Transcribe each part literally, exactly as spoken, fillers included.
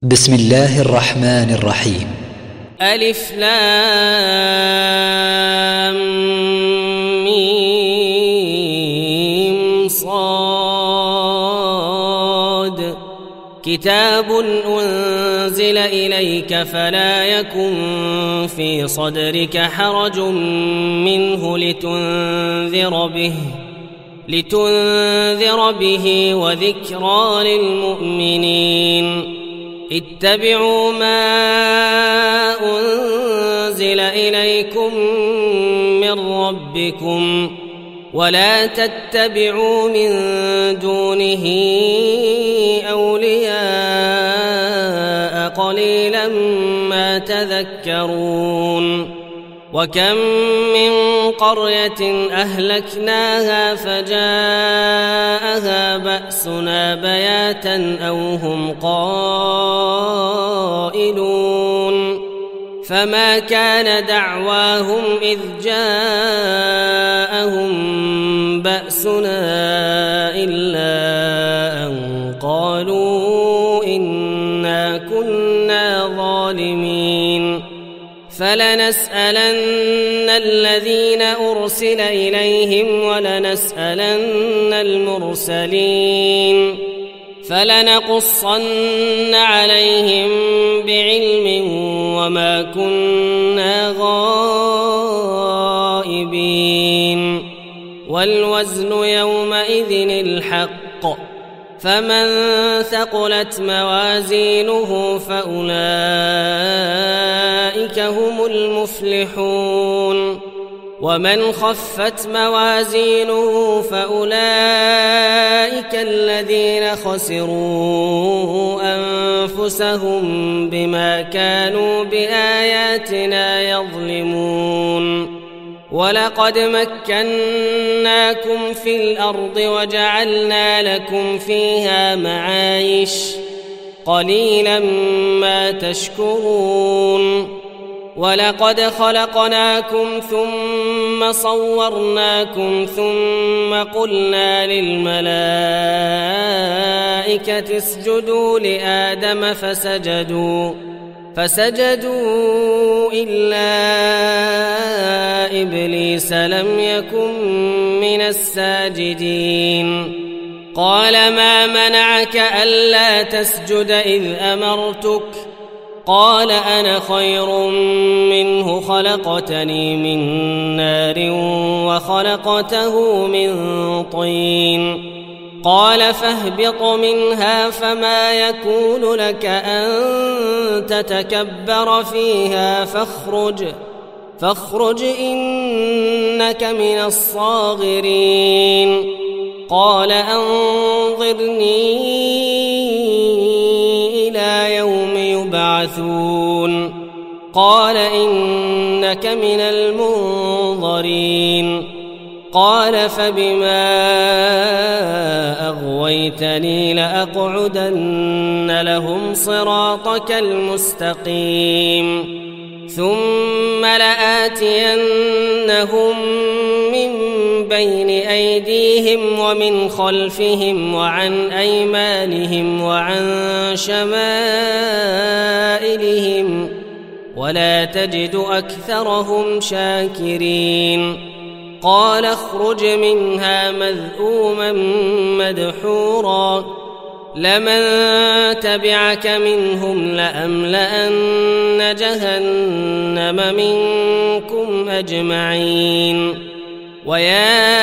بسم الله الرحمن الرحيم. ألف لام ميم صاد كتاب أنزل إليك فلا يكن في صدرك حرج منه لتنذر به لتنذر به وذكرى للمؤمنين. اتبعوا ما أنزل إليكم من ربكم ولا تتبعوا من دونه أولياء قليلا ما تذكرون. وكم من قرية أهلكناها فجاءها بأسنا بياتا أو هم قائلون فما كان دعواهم إذ جاءهم بأسنا إلا أن قالوا إنا كنا ظالمين. فلنسألن الذين أرسل إليهم ولنسألن المرسلين فلنقصن عليهم بعلم وما كنا غائبين. والوزن يومئذ الحق فمن ثقلت موازينه فأولئك هم المفلحون ومن خفت موازينه فأولئك الذين خسروا أنفسهم بما كانوا بآياتنا يظلمون. ولقد مكناكم في الأرض وجعلنا لكم فيها معايش قليلا ما تشكرون. ولقد خلقناكم ثم صورناكم ثم قلنا للملائكة اسجدوا لآدم فسجدوا فسجدوا إلا إبليس لم يكن من الساجدين. قال ما منعك ألا تسجد إذ أمرتك؟ قال أنا خير منه خلقتني من نار وخلقته من طين. قال فاهبط منها فما يكون لك أن تتكبر فيها فاخرج فاخرج إنك من الصاغرين. قال أنظرني إلى يوم يبعثون. قال إنك من المنظرين. قال فبما أغويتني لأقعدن لهم صراطك المستقيم ثم لآتينهم من بين أيديهم ومن خلفهم وعن أيمانهم وعن شمائلهم ولا تجد أكثرهم شاكرين. قال اخرج منها مذءوما مدحورا لمن تبعك منهم لأملأن جهنم منكم أجمعين. ويا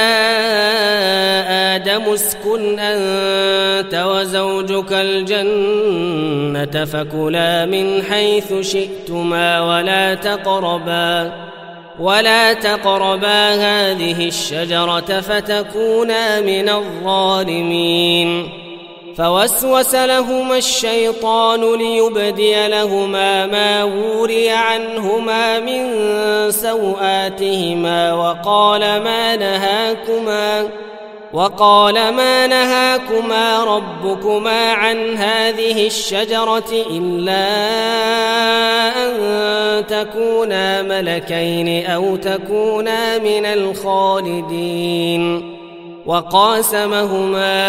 آدم اسكن أنت وزوجك الجنة فكلا من حيث شئتما ولا تقربا ولا تقربا هذه الشجرة فتكونا من الظالمين. فوسوس لهما الشيطان ليبدي لهما ما وري عنهما من سوآتهما وقال ما نهاكما وقال ما نهاكما ربكما عن هذه الشجرة إلا أن تكونا ملكين أو تكونا من الخالدين. وقاسمهما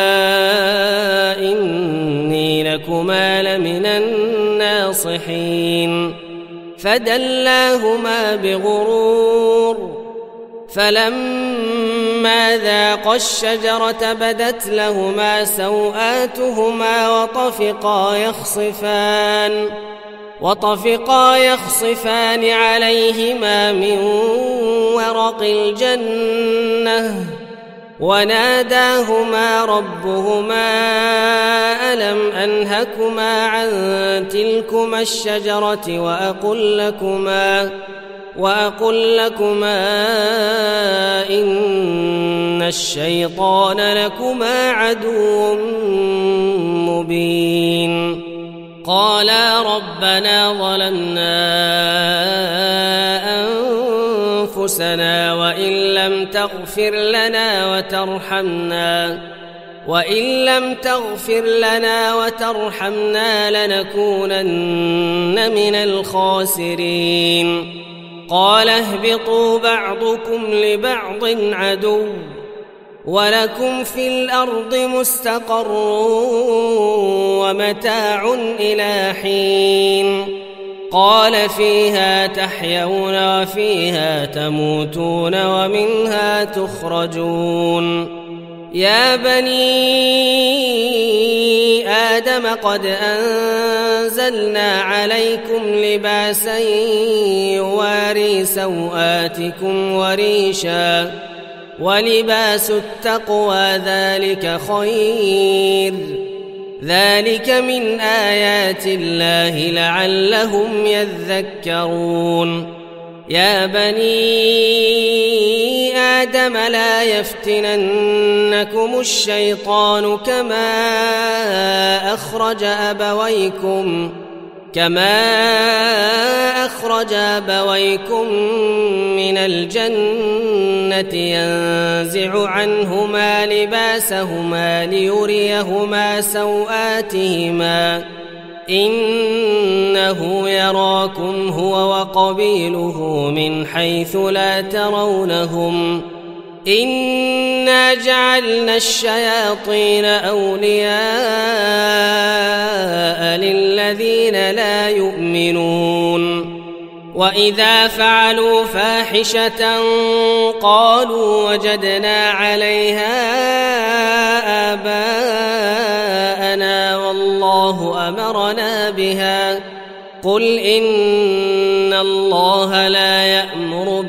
إني لكما لمن الناصحين فدلاهما بغرور فلما ذاقا الشجرة بدت لهما سوآتهما وطفقا يخصفان وطفقا يخصفان عليهما من ورق الجنة وناداهما ربهما ألم أنهكما عن تلكما الشجرة وأقل لكما وأقل لكما إن الشيطان لكما عدو مبين قالا ربنا ظلمنا أنفسنا وإن لم تغفر لنا وترحمنا وإن لم تغفر لنا وترحمنا لنكونن من الخاسرين قال اهبطوا بعضكم لبعض عدو ولكم في الأرض مستقر ومتاع إلى حين قال فيها تحيون وفيها تموتون ومنها تخرجون يا بني آدم قد أنزلنا عليكم لباسا يواري سوآتكم وريشا ولباس التقوى ذلك خير ذلك من آيات الله لعلهم يذكرون يا بني آدم لا يفتننكم الشيطان كما أخرج أبويكم كما أخرج أبويكم من الجنة ينزع عنهما لباسهما ليريهما سوآتهما إنه يراكم هو وقبيله من حيث لا ترونهم إنا جعلنا الشياطين أولياء للذين لا يؤمنون وإذا فعلوا فاحشة قالوا وجدنا عليها آباءنا والله أمرنا بها قل إن الله لا يأمر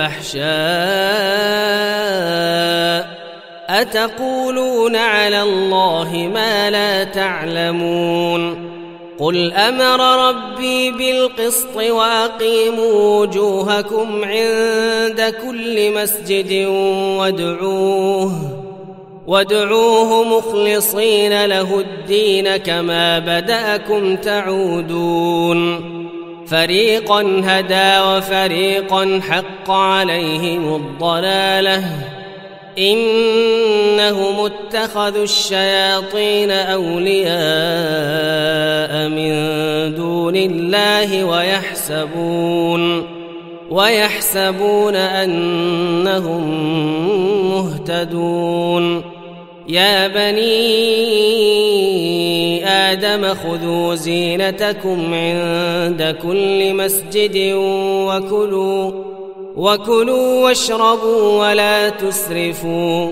بالفحشاء أتقولون على الله ما لا تعلمون قل أمر ربي بالقسط وأقيموا وجوهكم عند كل مسجد وادعوه وادعوه مخلصين له الدين كما بدأكم تعودون فريقا هدى وفريقا حق عليهم الضلالة إنهم اتخذوا الشياطين أولياء من دون الله ويحسبون ويحسبون أنهم مهتدون يا بني آدم خذوا زينتكم عند كل مسجد وكلوا وكلوا واشربوا ولا تسرفوا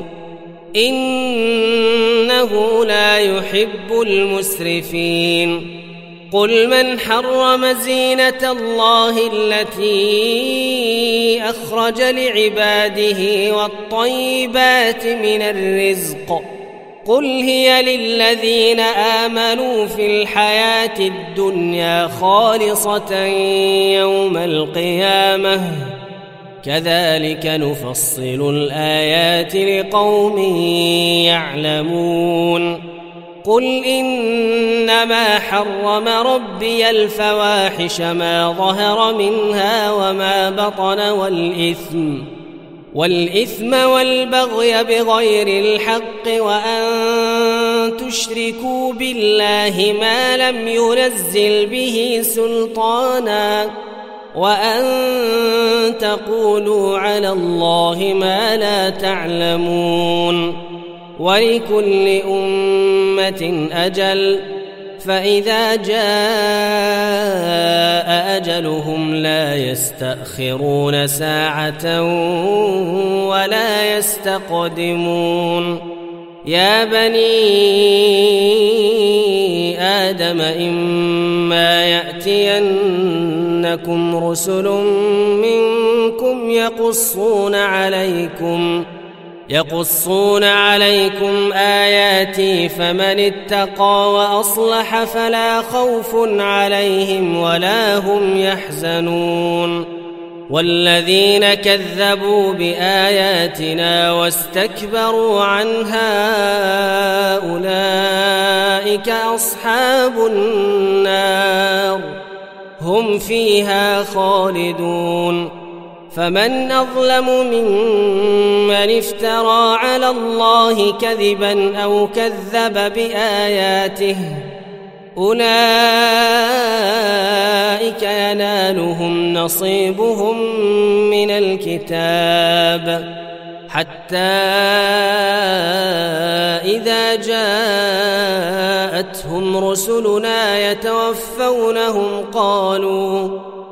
إنه لا يحب المسرفين قل من حرم زينة الله التي أخرج لعباده والطيبات من الرزق قل هي للذين آمنوا في الحياة الدنيا خالصة يوم القيامة كذلك نفصل الآيات لقوم يعلمون قل إنما حرم ربي الفواحش ما ظهر منها وما بطن والإثم والإثم والبغي بغير الحق وأن تشركوا بالله ما لم ينزل به سلطانا وأن تقولوا على الله ما لا تعلمون ولكل أمة أجل فإذا جاء أجلهم لا يستأخرون ساعة ولا يستقدمون يا بني آدم إما يأتينكم رسل منكم يقصون عليكم يقصون عليكم آياتي فمن اتقى وأصلح فلا خوف عليهم ولا هم يحزنون والذين كذبوا بآياتنا واستكبروا عنها أولئك أصحاب النار هم فيها خالدون فمن أظلم ممن افترى على الله كذبا أو كذب بآياته أولئك ينالهم نصيبهم من الكتاب حتى إذا جاءتهم رسلنا يتوفونهم قالوا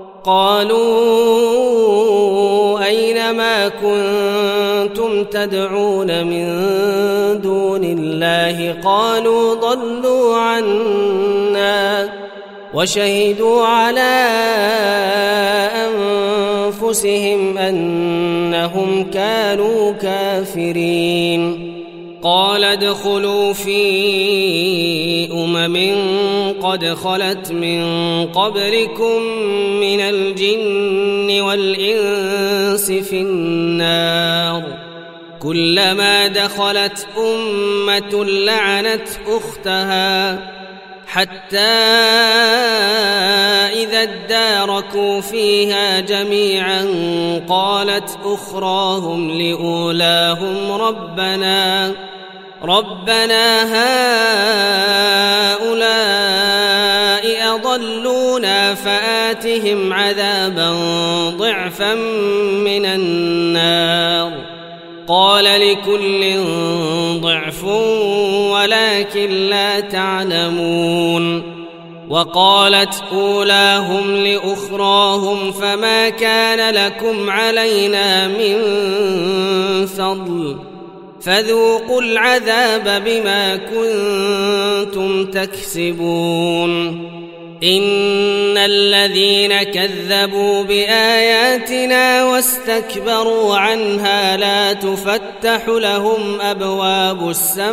قالوا أين ما كنتم تدعون من دون الله قالوا ضلوا عنا وشهدوا على أنفسهم أنهم كانوا كافرين قال ادخلوا في أمم قد خلت من قبلكم من الجن والإنس في النار كلما دخلت أمة لعنت أختها حتى إذا اداركوا فيها جميعا قالت أخراهم لأولاهم ربنا ربنا هؤلاء أضلونا فآتهم عذابا ضعفا من النار قال لكل ضعف ولكن لا تعلمون وقالت أولاهم لأخراهم فما كان لكم علينا من فضل فذوقوا العذاب بما كنتم تكسبون إن الذين كذبوا بآياتنا واستكبروا عنها لا تفتح لهم أبواب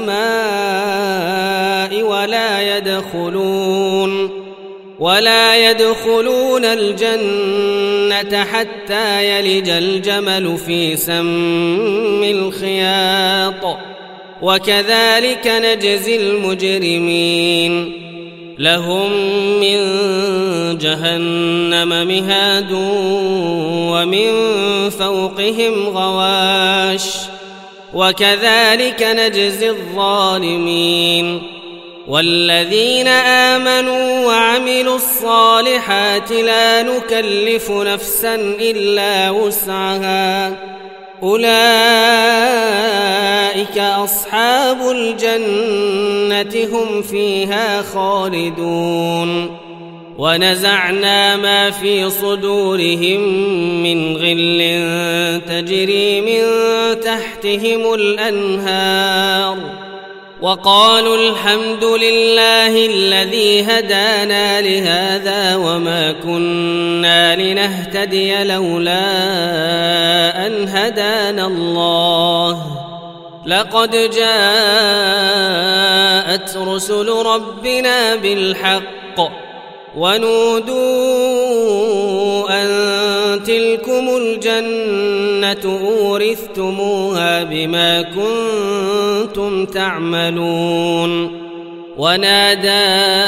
السماء ولا يدخلون ولا يدخلون الجنة حتى يلج الجمل في سم الخياط وكذلك نجزي المجرمين لهم من جهنم مهاد ومن فوقهم غواش وكذلك نجزي الظالمين والذين آمنوا وعملوا الصالحات لا نكلف نفسا إلا وسعها أولئك أصحاب الجنة هم فيها خالدون ونزعنا ما في صدورهم من غل تجري من تحتهم الأنهار وقالوا الحمد لله الذي هدانا لهذا وما كنا لنهتدي لولا أن هدانا الله لقد جاءت رسل ربنا بالحق ونودوا أن تلكم الجنة أورثتموها بما كنتم تعملون ونادى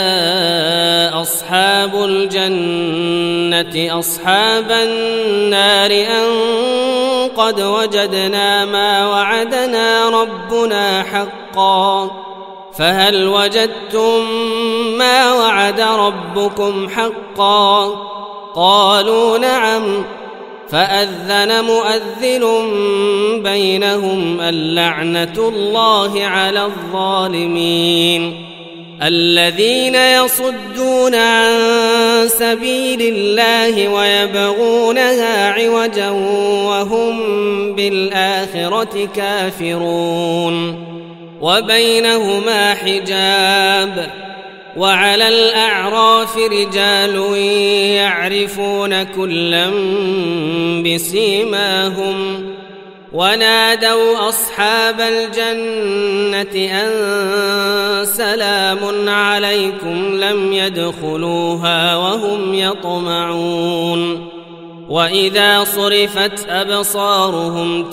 أصحاب الجنة أصحاب النار أن قد وجدنا ما وعدنا ربنا حقا فهل وجدتم ما وعد ربكم حقا قالوا نعم فأذن مؤذن بينهم اللعنة الله على الظالمين الذين يصدون عن سبيل الله ويبغونها عوجا وهم بالآخرة كافرون وبينهما حجاب وعلى الأعراف رجال يعرفون كلا بسيماهم ونادوا أصحاب الجنة أن سلام عليكم لم يدخلوها وهم يطمعون وإذا صرفت أبصارهم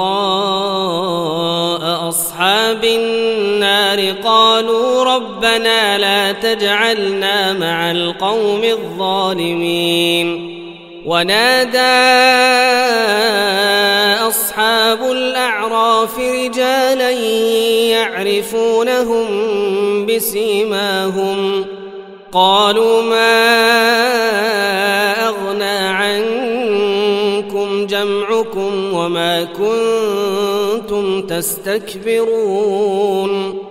تلقاء أصحاب النار قالوا ربنا لا تجعلنا مع القوم الظالمين ونادى أصحاب الأعراف رجالا يعرفونهم بسيماهم قالوا ما أغنى عنكم جمعكم وما كنتم تستكبرون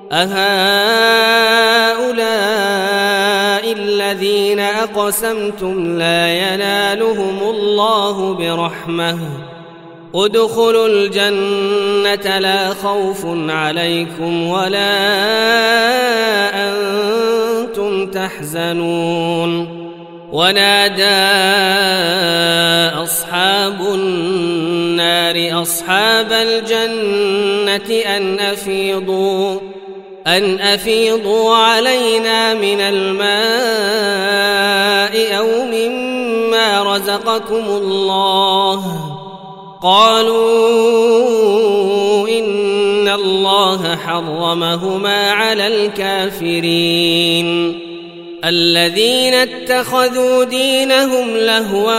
أهؤلاء الذين أقسمتم لا ينالهم الله برحمة ادخلوا الجنة لا خوف عليكم ولا أنتم تحزنون ونادى أصحاب النار أصحاب الجنة أن أفيضوا أن أفيضوا علينا من الماء أو مما رزقكم الله قالوا إن الله حرمهما على الكافرين الذين اتخذوا دينهم لهوا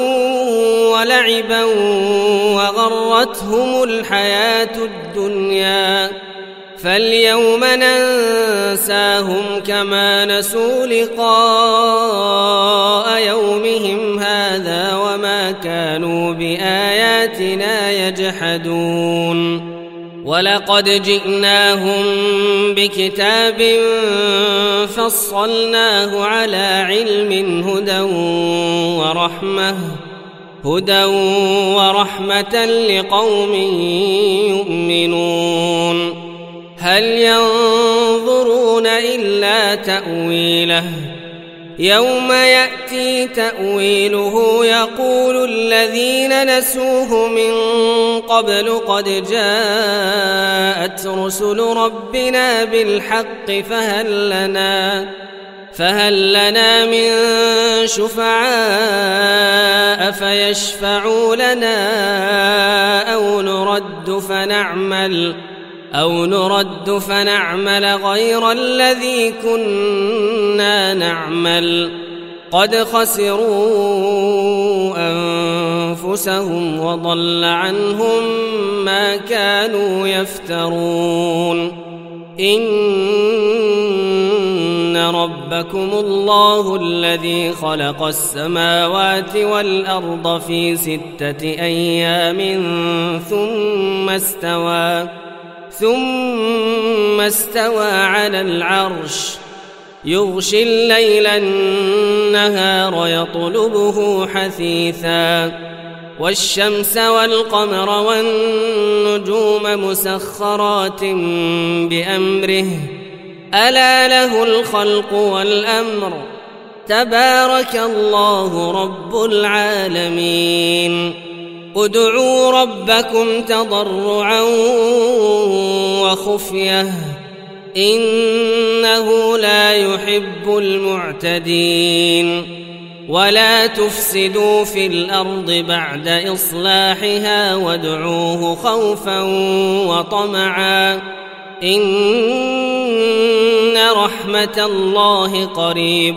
ولعبا وغرتهم الحياة الدنيا فاليوم ننساهم كما نسوا لقاء يومهم هذا وما كانوا بآياتنا يجحدون ولقد جئناهم بكتاب فصلناه على علم هدى ورحمة هدى ورحمة لقوم يؤمنون هل ينظرون إلا تأويله يوم يأتي تأويله يقول الذين نسوه من قبل قد جاءت رسل ربنا بالحق فهل لنا فهل لنا من شفعاء فيشفعوا لنا أو نرد فنعمل أو نرد فنعمل غير الذي كنا نعمل قد خسروا أنفسهم وضل عنهم ما كانوا يفترون إن ربكم الله الذي خلق السماوات والأرض في ستة أيام ثم استوى ثم استوى على العرش يغشي الليل النهار يطلبه حثيثا والشمس والقمر والنجوم مسخرات بأمره ألا له الخلق والأمر تبارك الله رب العالمين ادعوا ربكم تضرعا وخفية إنه لا يحب المعتدين ولا تفسدوا في الأرض بعد إصلاحها وادعوه خوفا وطمعا إن رحمة الله قريب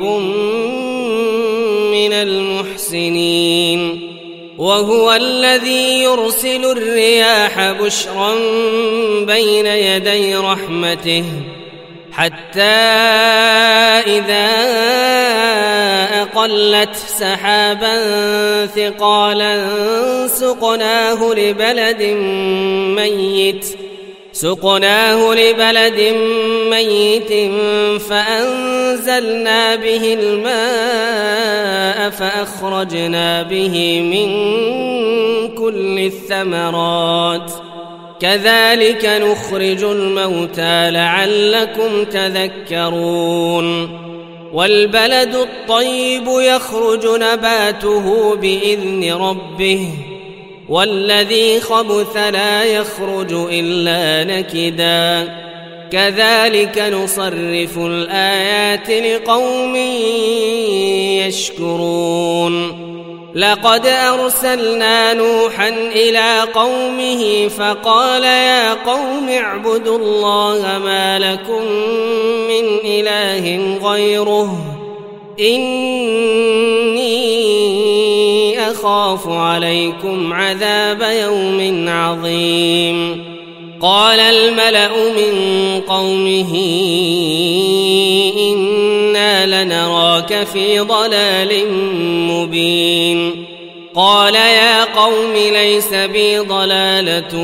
من المحسنين وهو الذي يرسل الرياح بشرا بين يدي رحمته حتى إذا أقلت سحابا ثقالا سقناه لبلد ميت سقناه لبلد ميت فأنزلنا به الماء فأخرجنا به من كل الثمرات كذلك نخرج الموتى لعلكم تذكرون والبلد الطيب يخرج نباته بإذن ربه والذي خبث لا يخرج إلا نكدا كذلك نصرف الآيات لقوم يشكرون لقد أرسلنا نوحا إلى قومه فقال يا قوم اعبدوا الله ما لكم من إله غيره إني أخاف عليكم عذاب يوم عظيم قال الملأ من قومه إنا لنراك في ضلال مبين قال يا قوم ليس بي ضلالة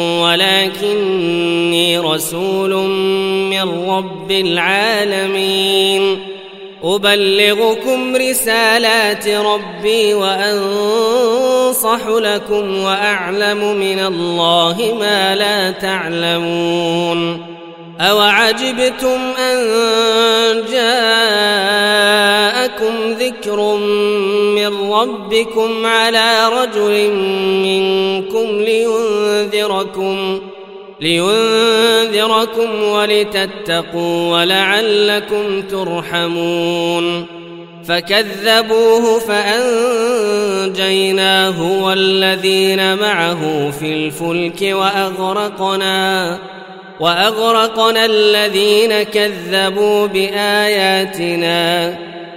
ولكني رسول من رب العالمين أبلغكم رسالات ربي وأنصح لكم وأعلم من الله ما لا تعلمون أوعجبتم أن جاءكم ذكر من ربكم على رجل منكم لينذركم لينذركم ولتتقوا ولعلكم ترحمون فكذبوه فأنجيناه والذين معه في الفلك وأغرقنا وأغرقنا الذين كذبوا بآياتنا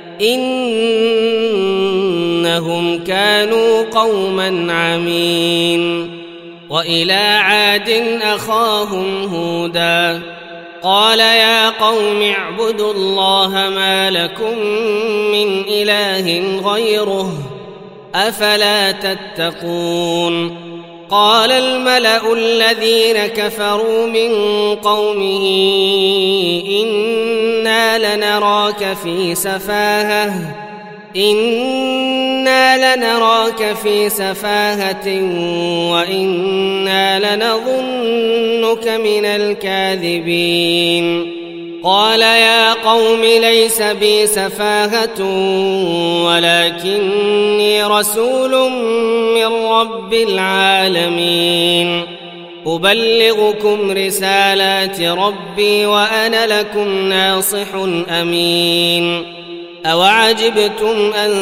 إنهم كانوا قوما عمين وإلى عاد أخاهم هودا قال يا قوم اعبدوا الله ما لكم من إله غيره أفلا تتقون قال الملأ الذين كفروا من قومه إنا لنراك في سفاهة إنا لنراك في سفاهة وإنا لنظنك من الكاذبين قال يا قوم ليس بي سفاهة ولكني رسول من رب العالمين أبلغكم رسالات ربي وأنا لكم ناصح أمين أوعجبتم أن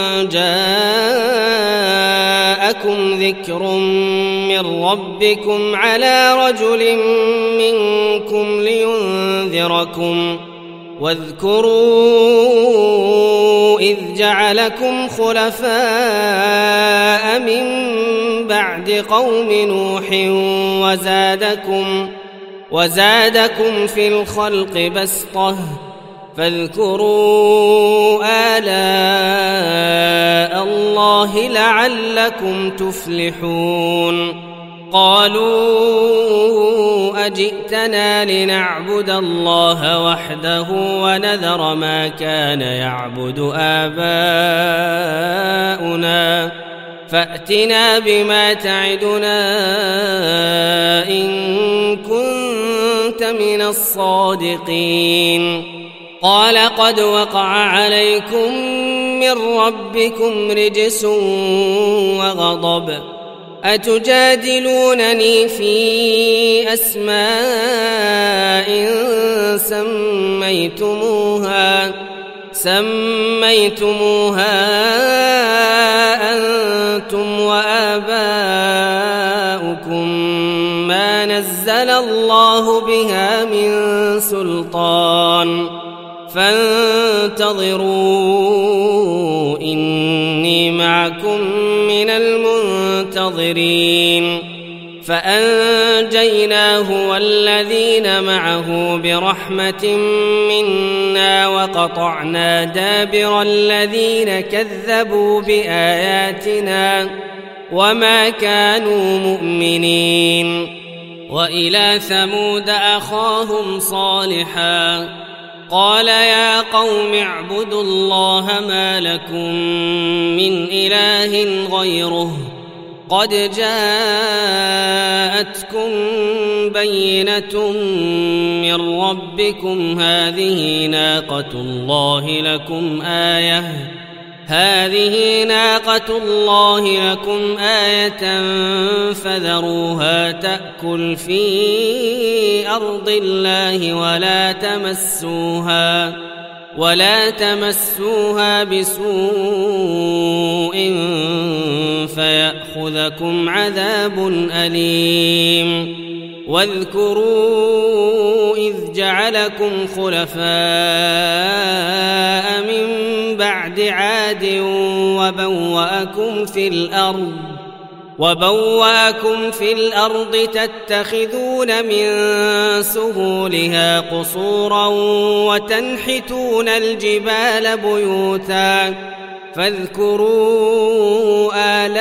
جاءكم ذكر من ربكم على رجل منكم لينذركم واذكروا إذ جعلكم خلفاء من بعد قوم نوح وزادكم وزادكم في الخلق بسطة فاذكروا آلاء الله لعلكم تفلحون قالوا أجئتنا لنعبد الله وحده ونذر ما كان يعبد آباؤنا فأتنا بما تعدنا إن كنت من الصادقين قال قد وقع عليكم من ربكم رجس وغضب أتجادلونني في أسماء سميتموها سميتموها أنتم وآباؤكم ما نزل الله بها من سلطان فانتظروا إني معكم من المنتظرين فأنجيناه والذين معه برحمة منا وقطعنا دابر الذين كذبوا بآياتنا وما كانوا مؤمنين. وإلى ثمود أخاهم صالحا قال يا قوم اعبدوا الله ما لكم من إله غيره قد جاءتكم بينة من ربكم هذه ناقة الله لكم آية هذه ناقة الله لكم آية فذروها تأكل في أرض الله ولا تمسوها ولا تمسوها بسوء فيأخذكم عذاب أليم. واذكروا إذ جعلكم خلفاء من بعد عاد وبوأكم في الأرض وبوأكم في الأرض تتخذون من سهولها قصورا وتنحتون الجبال بيوتا فاذكروا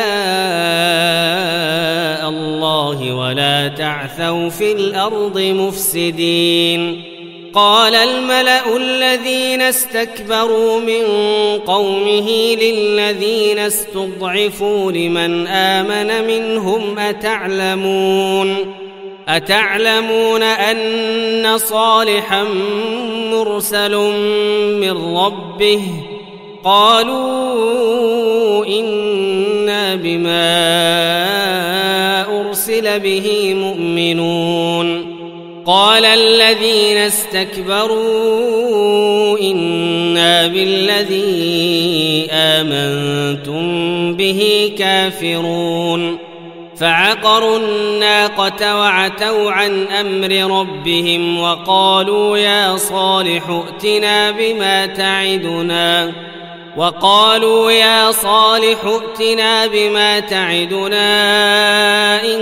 آلاء الله ولا تعثوا في الأرض مفسدين. قال الملأ الذين استكبروا من قومه للذين استضعفوا لمن آمن منهم أتعلمون أتعلمون أن صالحا مرسل من ربه قالوا إنا بما أرسل به مؤمنون. قال الذين استكبروا إنا بالذي آمنتم به كافرون. فعقروا الناقة وعتوا عن أمر ربهم وقالوا يا صالح ائتنا بما تعدنا وقالوا يا صالح ائتنا بما تعدنا إن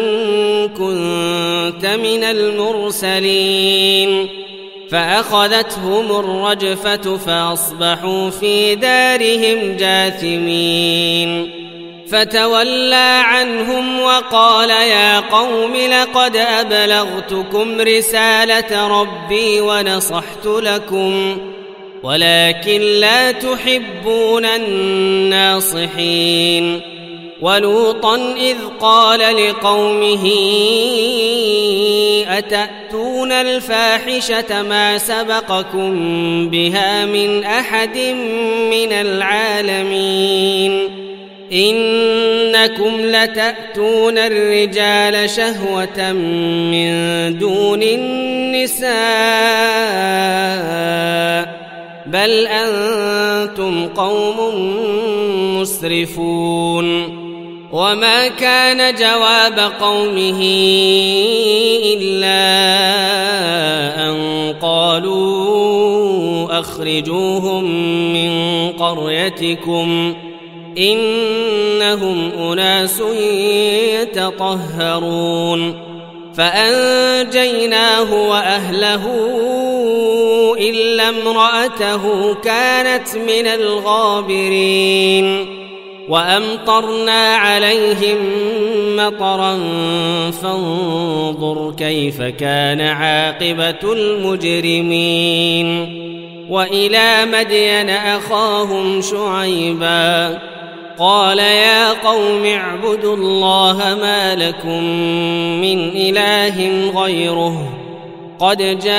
كنت من المرسلين. فأخذتهم الرجفة فأصبحوا في دارهم جاثمين. فتولى عنهم وقال يا قوم لقد أبلغتكم رسالة ربي ونصحت لكم ولكن لا تحبون الناصحين. ولوطا إذ قال لقومه أتأتون الفاحشة ما سبقكم بها من أحد من العالمين إنكم لتأتون الرجال شهوة من دون النساء بل أنتم قوم مسرفون. وما كان جواب قومه إلا أن قالوا أخرجوهم من قريتكم إنهم أناس يتطهرون. فأنجيناه وأهله إلا امرأته كانت من الغابرين. وأمطرنا عليهم مطرا فانظر كيف كان عاقبة المجرمين. وإلى مدين أخاهم شعيبا قال يا قوم اعبدوا الله ما لكم من إله غيره قد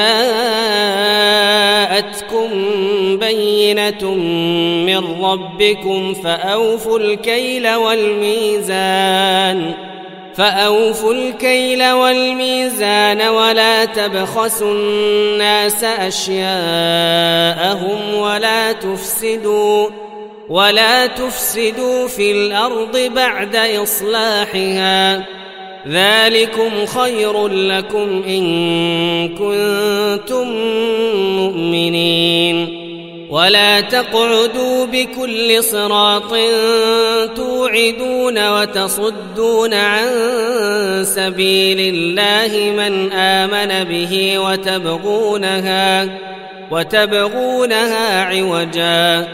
جاءتكم بينة من ربكم فأوفوا الكيل والميزان فأوفوا الكيل والميزان ولا تبخسوا الناس أشياءهم ولا تفسدوا ولا تفسدوا في الأرض بعد إصلاحها ذلكم خير لكم إن كنتم مؤمنين. ولا تقعدوا بكل صراط توعدون وتصدون عن سبيل الله من آمن به وتبغونها, وتبغونها عوجا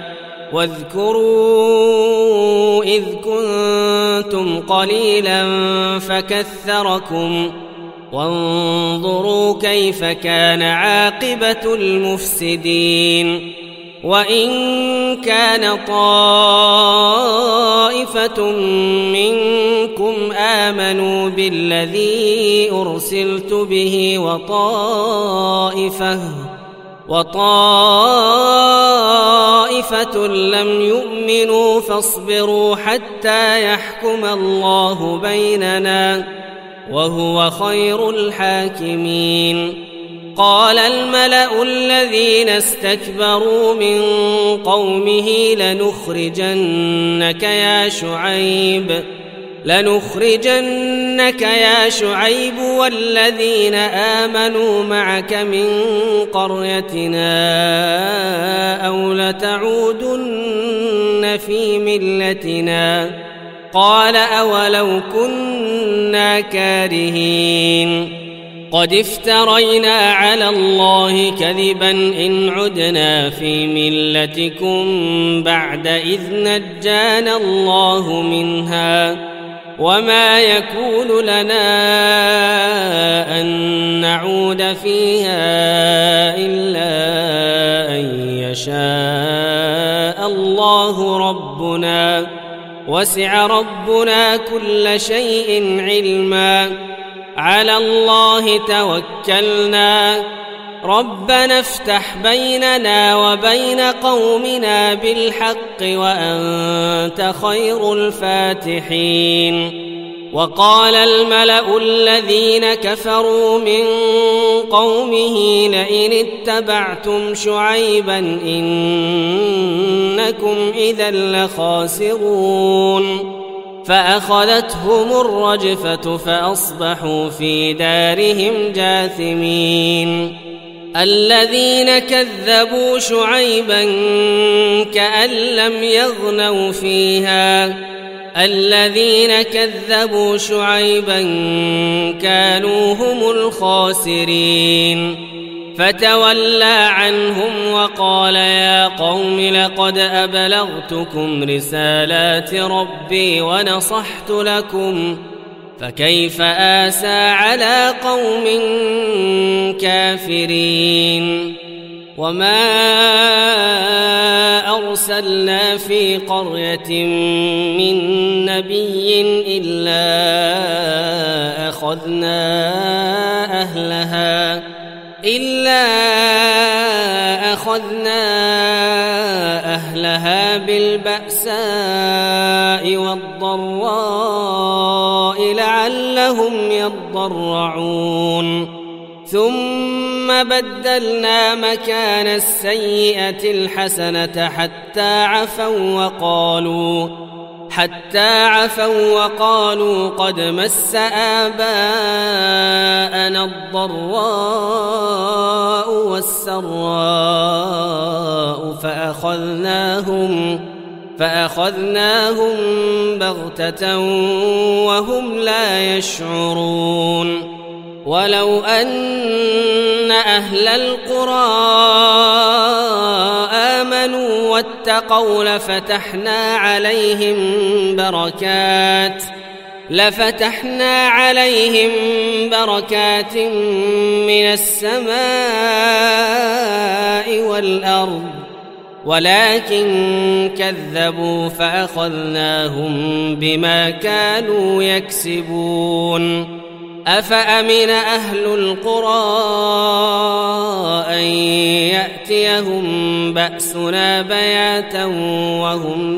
واذكروا إذ كنتم قليلا فكثركم وانظروا كيف كان عاقبة المفسدين. وإن كان طائفة منكم آمنوا بالذي أرسلت به وطائفة وطائفة لم يؤمنوا فاصبروا حتى يحكم الله بيننا وهو خير الحاكمين. قال الملأ الذين استكبروا من قومه لنخرجنك يا شعيب لنخرجنك يا شعيب والذين آمنوا معك من قريتنا أو لتعودن في ملتنا. قال أولو كنا كارهين قد افترينا على الله كذبا إن عدنا في ملتكم بعد إذ نجانا الله منها وما يكون لنا أن نعود فيها إلا أن يشاء الله ربنا وسع ربنا كل شيء علما على الله توكلنا ربنا افتح بيننا وبين قومنا بالحق وأنت خير الفاتحين. وقال الملأ الذين كفروا من قومه لئن اتبعتم شعيبا إنكم إذا لخاسرون. فأخذتهم الرجفة فأصبحوا في دارهم جاثمين. الذين كذبوا شعيبا كأن لم يغنوا فيها الذين كذبوا شعيبا كانوا هم الخاسرين. فتولى عنهم وقال يا قوم لقد أبلغتكم رسالات ربي ونصحت لكم فكيف آسى على قوم كافرين. وما أرسلنا في قرية من نبي إلا أخذنا أهلها إلا أخذنا أهلها بالبأساء والضراء لعلهم يضرعون. ثم بدلنا مكان السيئة الحسنة حتى عفوا وقالوا حتى عفوا وقالوا قد مس آباءنا الضراء والسراء فأخذناهم فأخذناهم بغتة وهم لا يشعرون. ولو أن أهل القرى آمنوا واتقوا لفتحنا عليهم بركات لفتحنا عليهم بركات من السماء والأرض ولكن كذبوا فأخذناهم بما كانوا يكسبون. أفأمن أهل القرى أن يأتيهم بأسنا بياتا وهم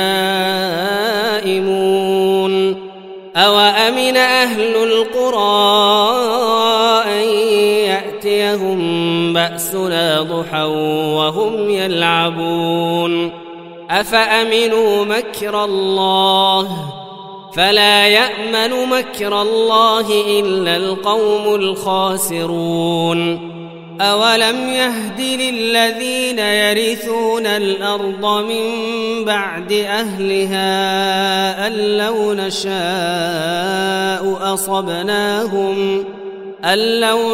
نائمون أوأمن أهل القرى أن يأتيهم بأسنا ضحى وهم يلعبون أفأمنوا مكر الله فلا يأمن مكر الله إلا القوم الخاسرون. أولم يهد للذين يرثون الأرض من بعد أهلها أن لو نشاء أصبناهم أن لو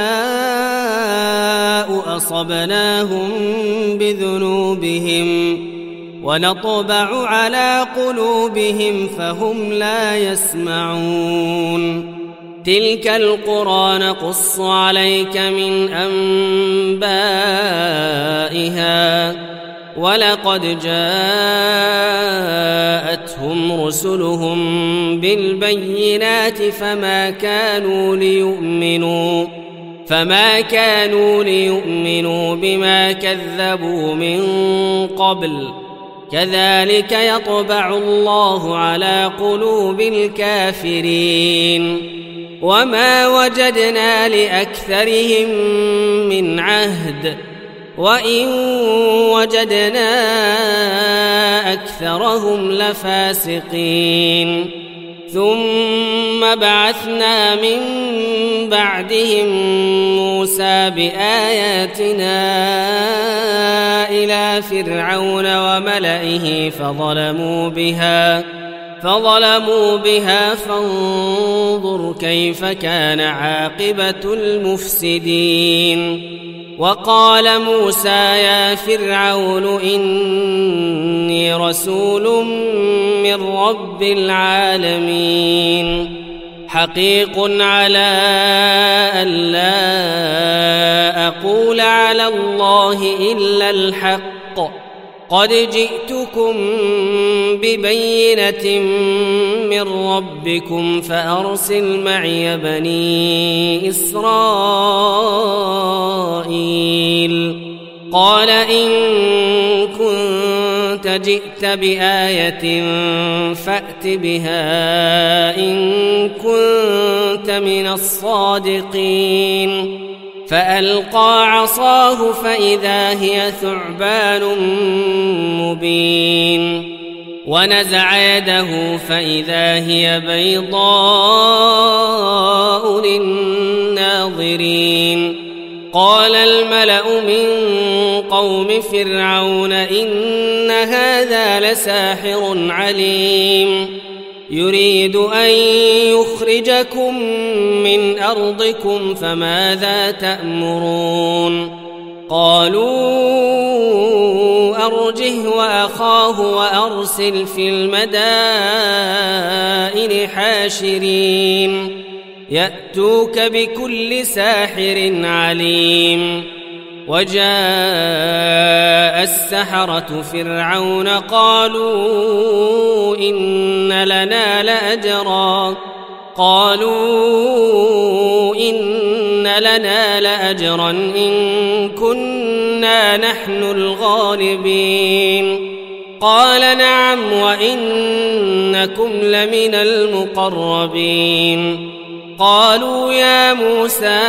نشاء أصبناهم بذنوبهم ونطبع على قلوبهم فهم لا يسمعون تلك القرى نقص عليك من أنبائها ولقد جاءتهم رسلهم بالبينات فما كانوا ليؤمنوا فما كانوا ليؤمنوا بما كذبوا من قبل كذلك يطبع الله على قلوب الكافرين وما وجدنا لأكثرهم من عهد وإن وجدنا أكثرهم لفاسقين ثم بعثنا من بعدهم موسى بآياتنا إلى فرعون وملئه فظلموا بها فظلموا بها فانظر كيف كان عاقبة المفسدين وقال موسى يا فرعون إني رسول من رب العالمين حقيق على أن لا أقول على الله إلا الحق قد جئتكم ببينة من ربكم فأرسل معي بني إسرائيل قال إن كنت جئت بآية فأت بها إن كنت من الصادقين فألقى عصاه فإذا هي ثعبان مبين ونزع يده فإذا هي بيضاء للناظرين قال الملأ من قوم فرعون إن هذا لساحر عليم يريد أن يخرجكم من أرضكم فماذا تأمرون قالوا أرجه وأخاه وأرسل في المدائن حاشرين يأتوك بكل ساحر عليم وجاء السحرة فرعون قالوا إن لنا لأجرا قالوا إن لنا لأجرا إن كنا نحن الغالبين قال نعم وإنكم لمن المقربين قالوا يا موسى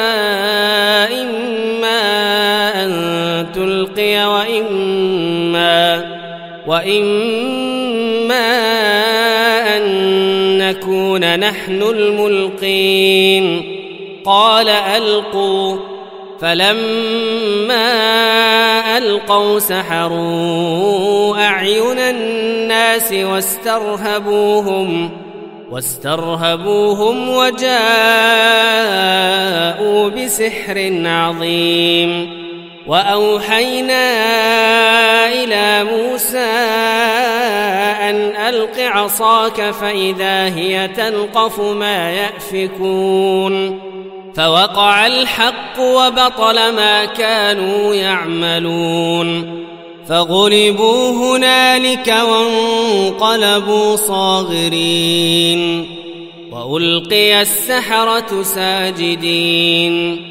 إما أن تلقي وإما وإما أن نكون نحن الملقين قال ألقوا فلما ألقوا سحروا أعين الناس واسترهبوهم واسترهبوهم وجاءوا بسحر عظيم وأوحينا إلى موسى أن ألق عصاك فإذا هي تلقف ما يأفكون فوقع الحق وبطل ما كانوا يعملون فغلبوا هنالك وانقلبوا صاغرين وألقي السحرة ساجدين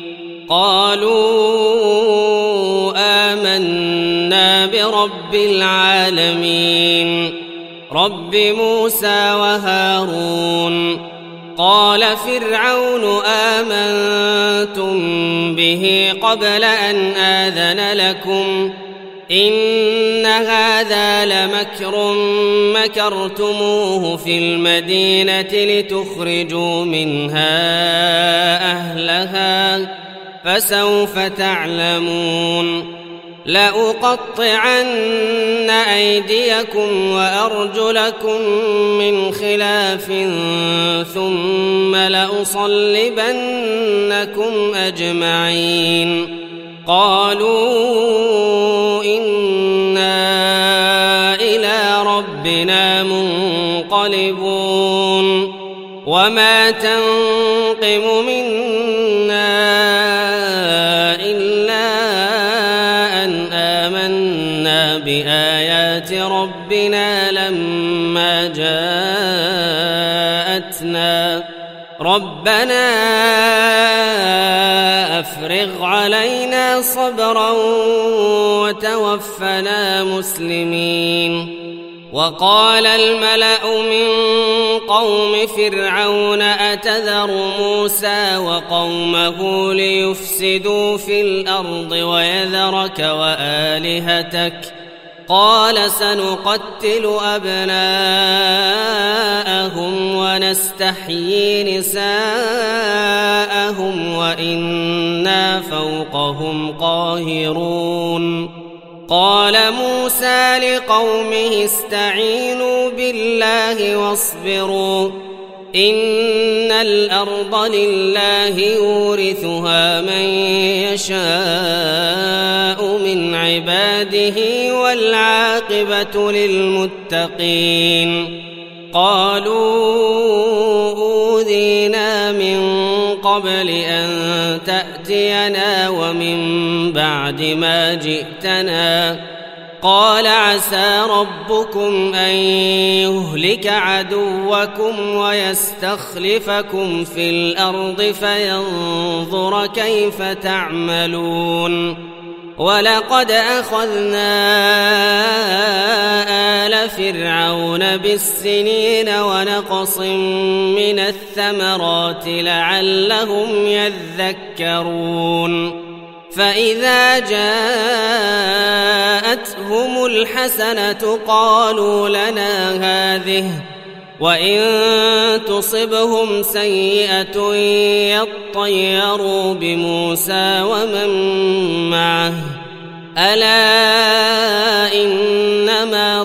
قالوا آمنا برب العالمين رب موسى وهارون قال فرعون آمنتم به قبل أن آذن لكم إن هذا لمكر مكرتموه في المدينة لتخرجوا منها أهلها فسوف تعلمون لأقطعن أيديكم وأرجلكم من خلاف ثم لأصلبنكم أجمعين قالوا إنا إلى ربنا منقلبون وما تنقم منا إلا أن آمنا بآيات ربنا لما جاءتنا ربنا أفرغ علينا صبرا وتوفنا مسلمين وقال الملأ من قوم فرعون أتذر موسى وقومه ليفسدوا في الأرض ويذرك وآلهتك قال سنقتل أبناءهم ونستحيي نساءهم وإنا فوقهم قاهرون قال موسى لقومه استعينوا بالله واصبروا إن الأرض لله يورثها من يشاء من عباده والعاقبة للمتقين قالوا أوذينا من قبل أن تأتينا ومن بعد ما جئتنا قال عسى ربكم أن يهلك عدوكم ويستخلفكم في الأرض فينظر كيف تعملون ولقد أخذنا آل فرعون بالسنين ونقص من الثمرات لعلهم يذكرون فإذا جاءتهم الحسنة قالوا لنا هذه وإن تصبهم سيئة يطيروا بموسى ومن معه ألا إنما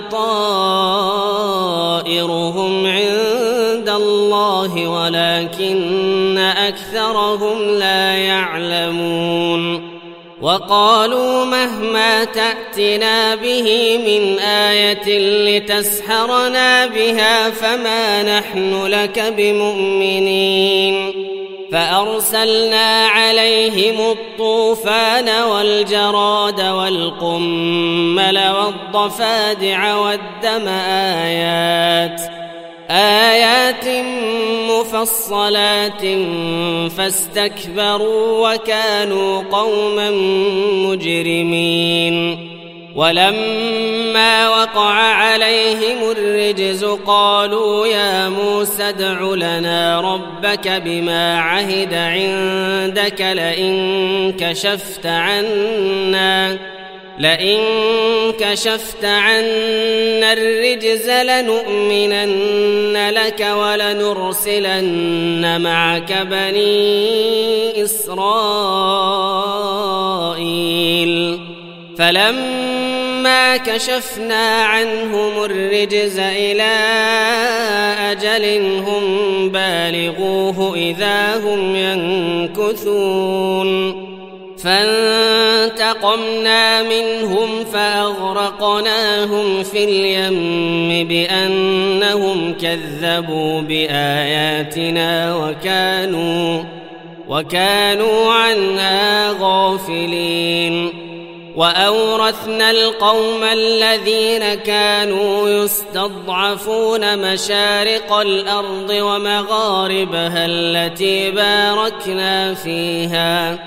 طائرهم عند الله ولكن أكثرهم لا يعلمون وقالوا مهما تأتنا به من آية لتسحرنا بها فما نحن لك بمؤمنين فأرسلنا عليهم الطوفان والجراد والقمل والضفادع والدم آيات آيات مفصلات فاستكبروا وكانوا قوما مجرمين ولما وقع عليهم الرجز قالوا يا موسى ادع لنا ربك بما عهد عندك لئن كشفت عنا لئن كشفت عنا الرجز لنؤمنن لك ولنرسلن معك بني إسرائيل فلما كشفنا عنهم الرجز إلى أجل هم بالغوه إذا هم ينكثون فانتقمنا منهم فأغرقناهم في اليم بأنهم كذبوا بآياتنا وكانوا وكانوا عنها غافلين وأورثنا القوم الذين كانوا يستضعفون مشارق الأرض ومغاربها التي باركنا فيها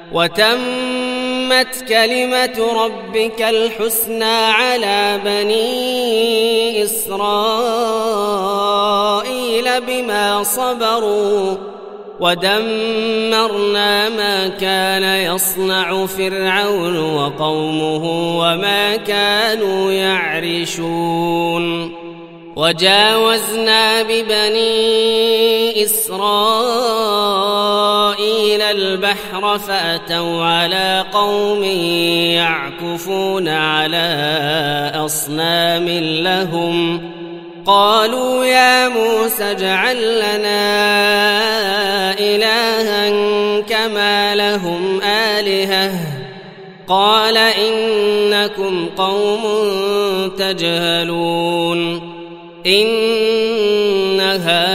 وتمت كلمة ربك الحسنى على بني إسرائيل بما صبروا ودمرنا ما كان يصنع فرعون وقومه وما كانوا يعرشون وجاوزنا ببني إسرائيل البحر فأتوا على قوم يعكفون على أصنام لهم قالوا يا موسى اجعل لنا إلها كما لهم آلهة قال إنكم قوم تجهلون إن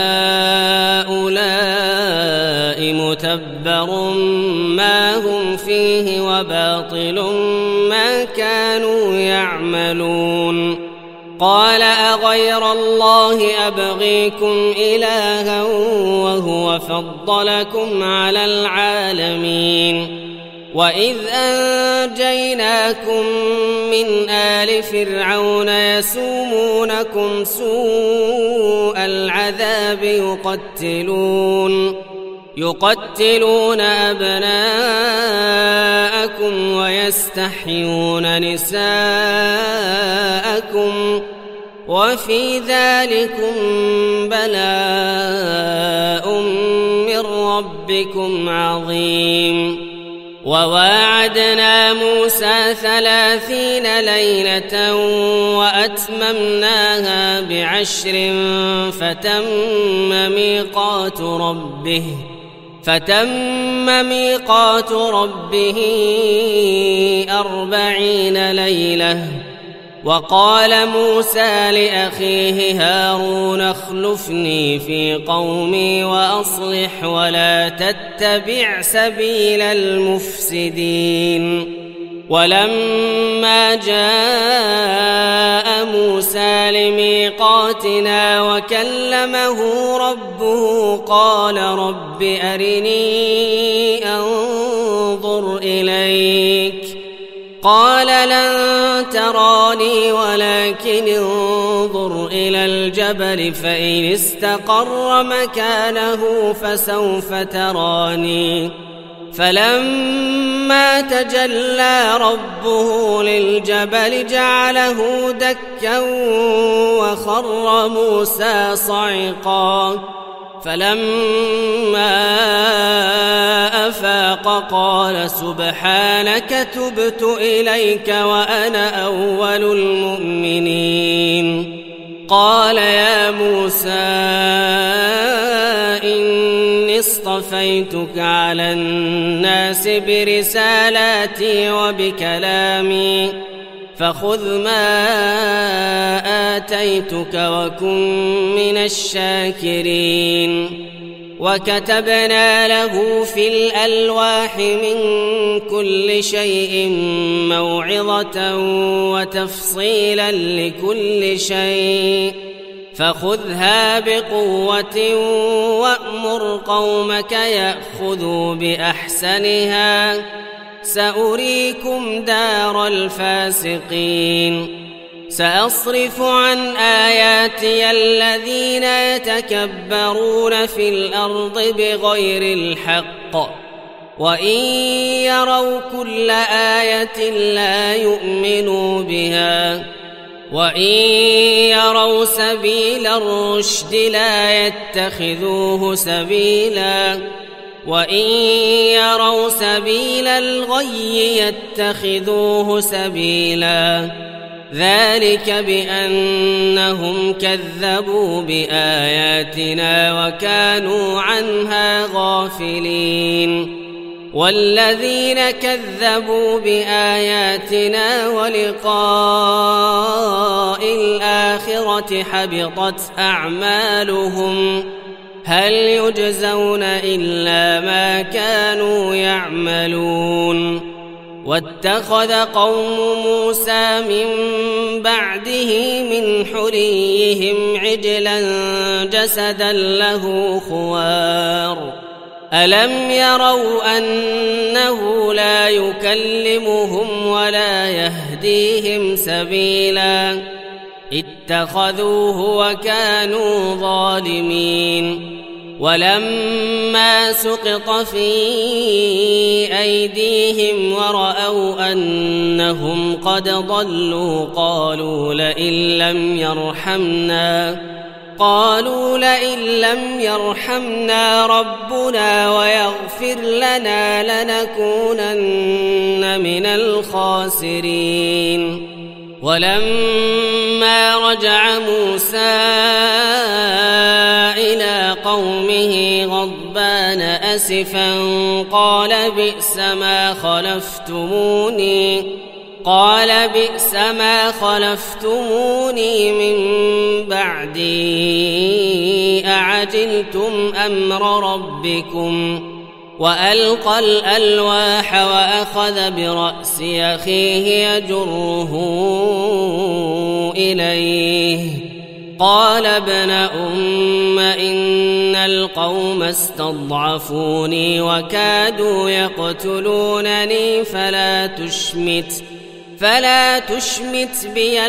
هؤلاء متبر ما هم فيه وباطل ما كانوا يعملون قال أغير الله أبغيكم إلها وهو فضلكم على العالمين وإذ أنجيناكم من آل فرعون يسومونكم سوء العذاب يقتلون يقتلون أبناءكم ويستحيون نساءكم وفي ذلكم بلاء من ربكم عظيم وواعدنا موسى ثلاثين ليلة وأتممناها بعشر فتم ميقات ربه فتم ميقات ربه أربعين ليلة وقال موسى لأخيه هارون اخلفني في قومي وأصلح ولا تتبع سبيل المفسدين ولما جاء موسى لميقاتنا وكلمه ربه قال رب أرني أنظر إليك قال لن تراني ولكن انظر إلى الجبل فإن استقر مكانه فسوف تراني فلما تجلى ربه للجبل جعله دكا وخر موسى صعقا فلما أفاق قال سبحانك تبت إليك وأنا أول المؤمنين قال يا موسى إني اصطفيتك على الناس برسالاتي وبكلامي فخذ ما آتيتك وكن من الشاكرين وكتبنا له في الألواح من كل شيء موعظة وتفصيلا لكل شيء فخذها بقوة وأمر قومك يأخذوا بأحسنها سأريكم دار الفاسقين سأصرف عن آياتي الذين يتكبرون في الأرض بغير الحق وإن يروا كل آية لا يؤمنوا بها وإن يروا سبيل الرشد لا يتخذوه سبيلا وإن يروا سبيل الغي يتخذوه سبيلا ذلك بأنهم كذبوا بآياتنا وكانوا عنها غافلين والذين كذبوا بآياتنا ولقاء الآخرة حبطت أعمالهم هل يجزون إلا ما كانوا يعملون واتخذ قوم موسى من بعده من حليهم عجلا جسدا له خوار ألم يروا أنه لا يكلمهم ولا يهديهم سبيلا اتخذوه وكانوا ظالمين ولما سقط في أيديهم ورأوا أنهم قد ضلوا قالوا لئن لم يرحمنا قالوا لئن لم يرحمنا ربنا ويغفر لنا لنكونن من الخاسرين. ولما رجع موسى إلى قومه غضبان أسفا قال بئس ما خلفتموني قال بئس ما خلفتموني من بعدي أعجلتم أمر ربكم. وألقى الألواح وأخذ برأس أخيه يجره إليه قال ابن أم إن القوم استضعفوني وكادوا يقتلونني فلا تشمت فلا تشمت بي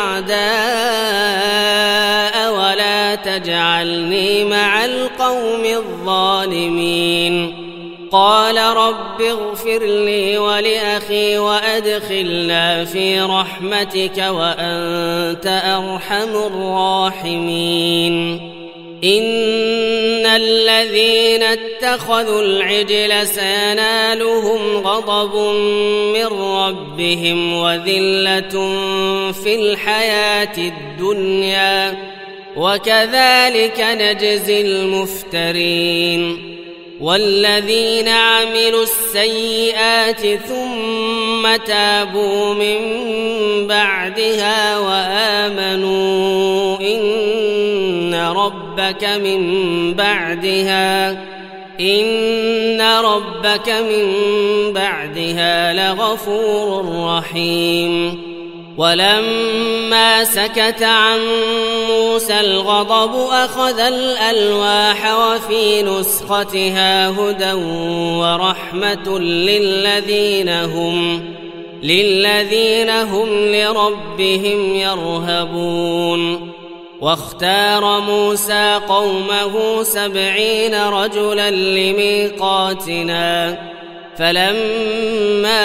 الأعداء ولا تجعلني مع القوم الظالمين. قال رب اغفر لي ولأخي وأدخلنا في رحمتك وأنت أرحم الراحمين. إن الذين اتخذوا العجل سينالهم غضب من ربهم وذلة في الحياة الدنيا وكذلك نجزي المفترين. والذين عملوا السيئات ثم تابوا من بعدها وآمنوا إن ربك من بعدها إن ربك من بعدها لغفور رحيم. ولما سكت عن موسى الغضب أخذ الألواح وفي نسختها هدى ورحمة للذين هم للذين هم لربهم يرهبون. واختار موسى قومه سبعين رجلا لميقاتنا فلما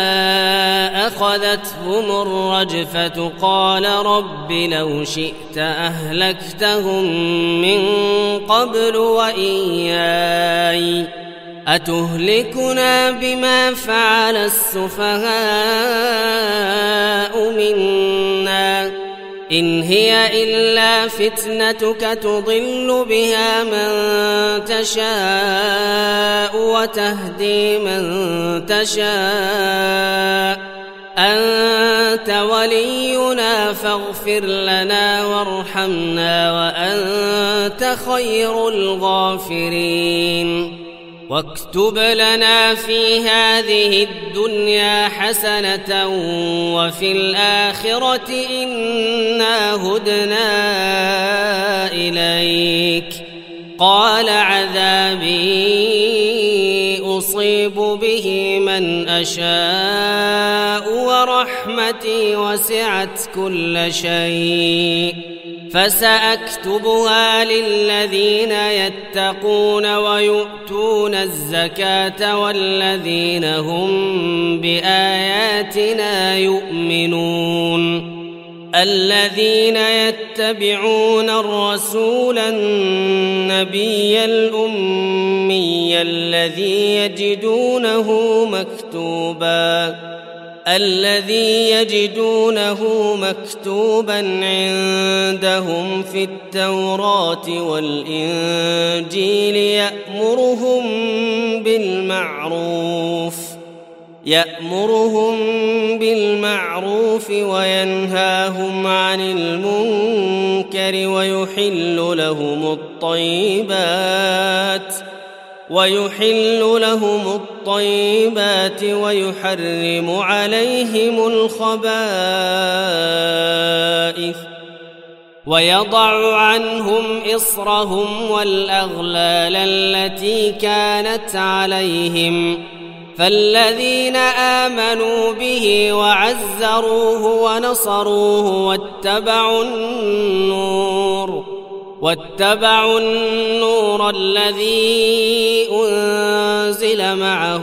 أخذتهم الرجفة قال رب لو شئت أهلكتهم من قبل وإياي أتهلكنا بما فعل السفهاء منا إن هي إلا فتنتك تضل بها من تشاء وتهدي من تشاء أنت ولينا فاغفر لنا وارحمنا وأنت خير الغافرين. واكتب لنا في هذه الدنيا حسنة وفي الآخرة إنا هدنا إليك. قال عذابي أصيب به من أشاء ورحمتي وسعت كل شيء فسأكتبها للذين يتقون ويؤتون الزكاة والذين هم بآياتنا يؤمنون. الذين يتبعون الرسول النبي الأمي الذي يجدونه مكتوبا الذي يجدونه مكتوبا عندهم في التوراة والإنجيل يأمرهم بالمعروف يأمرهم بالمعروف وينهاهم عن المنكر ويحل لهم الطيبات ويحل لهم الطيبات ويحرم عليهم الخبائث ويضع عنهم إصرهم والأغلال التي كانت عليهم. فالذين آمنوا به وعزروه ونصروه واتبعوا النور واتبعوا النور الذي أنزل معه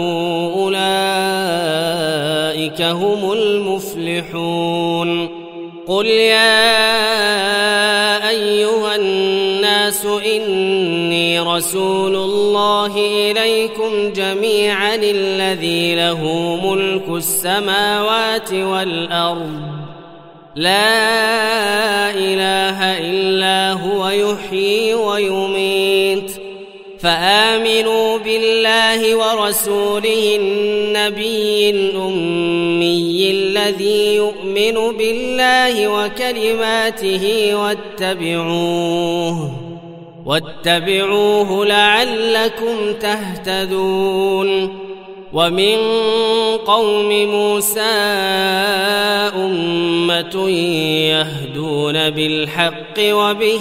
أولئك هم المفلحون قل يا أيها الناس إني رسول الله إليكم جميعا الذي له ملك السماوات والأرض لا إله إلا هو يحيي ويميت فآمنوا بالله ورسوله النبي الأمي الذي يؤمن بالله وكلماته واتبعوه واتبعوه لعلكم تهتدون ومن قوم موسى أمة يهدون بالحق وبه